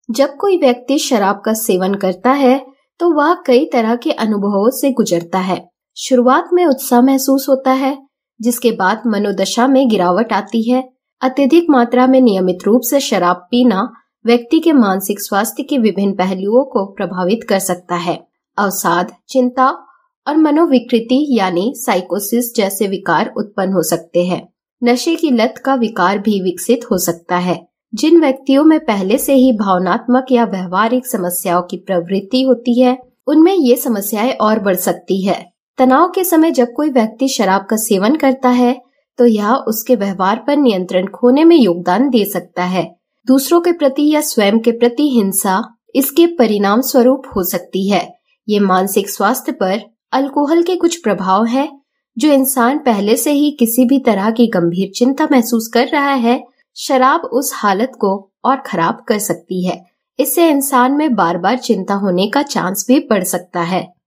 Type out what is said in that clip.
जब कोई व्यक्ति शराब का सेवन करता है तो वह कई तरह के अनुभवों से गुजरता है। शुरुआत में उत्साह महसूस होता है, जिसके बाद मनोदशा में गिरावट आती है। अत्यधिक मात्रा में नियमित रूप से शराब पीना व्यक्ति के मानसिक स्वास्थ्य के विभिन्न पहलुओं को प्रभावित कर सकता है। अवसाद, चिंता और मनोविकृति यानी साइकोसिस जैसे विकार उत्पन्न हो सकते हैं। नशे की लत का विकार भी विकसित हो सकता है। जिन व्यक्तियों में पहले से ही भावनात्मक या व्यवहारिक समस्याओं की प्रवृत्ति होती है, उनमें ये समस्याएं और बढ़ सकती है। तनाव के समय जब कोई व्यक्ति शराब का सेवन करता है तो यह उसके व्यवहार पर नियंत्रण खोने में योगदान दे सकता है। दूसरों के प्रति या स्वयं के प्रति हिंसा इसके परिणाम स्वरूप हो सकती है। ये मानसिक स्वास्थ्य पर अल्कोहल के कुछ प्रभाव है। जो इंसान पहले से ही किसी भी तरह की गंभीर चिंता महसूस कर रहा है, शराब उस हालत को और खराब कर सकती है। इससे इंसान में बार बार चिंता होने का चांस भी बढ़ सकता है।